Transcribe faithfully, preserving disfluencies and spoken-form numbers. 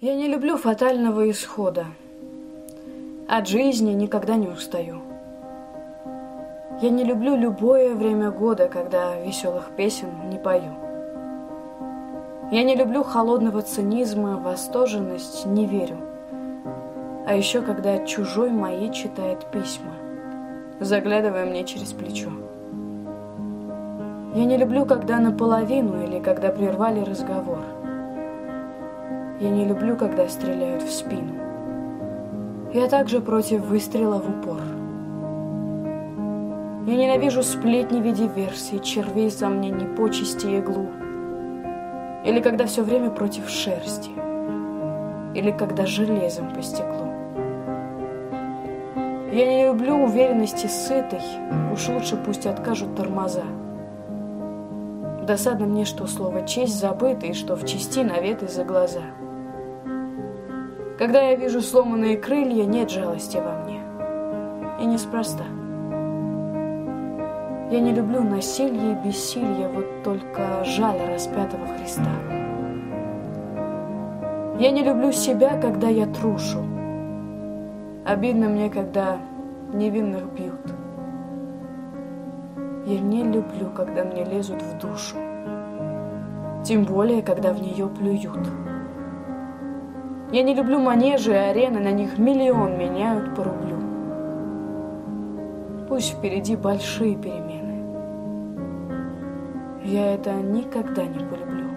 Я не люблю фатального исхода. От жизни никогда не устаю. Я не люблю любое время года, когда веселых песен не пою. Я не люблю холодного цинизма, восторженность не верю. А еще когда чужой мои читает письма, заглядывая мне через плечо. Я не люблю, когда наполовину или когда прервали разговор. Я не люблю, когда стреляют в спину. Я также против выстрела в упор. Я ненавижу сплетни в виде версий, червей, сомнений, почести и иглу. Или когда все время против шерсти. Или когда железом по стеклу. Я не люблю уверенности сытой, уж лучше пусть откажут тормоза. Досадно мне, что слово «честь» забыто, и что в чести наветы за глаза. Когда я вижу сломанные крылья, нет жалости во мне. И неспроста. Я не люблю насилие и бессилие, вот только жаль распятого Христа. Я не люблю себя, когда я трушу. Обидно мне, когда невинных бьют. Я не люблю, когда мне лезут в душу. Тем более, когда в нее плюют. Я не люблю манежи и арены, на них миллион меняют по рублю. Пусть впереди большие перемены. Я это никогда не полюблю.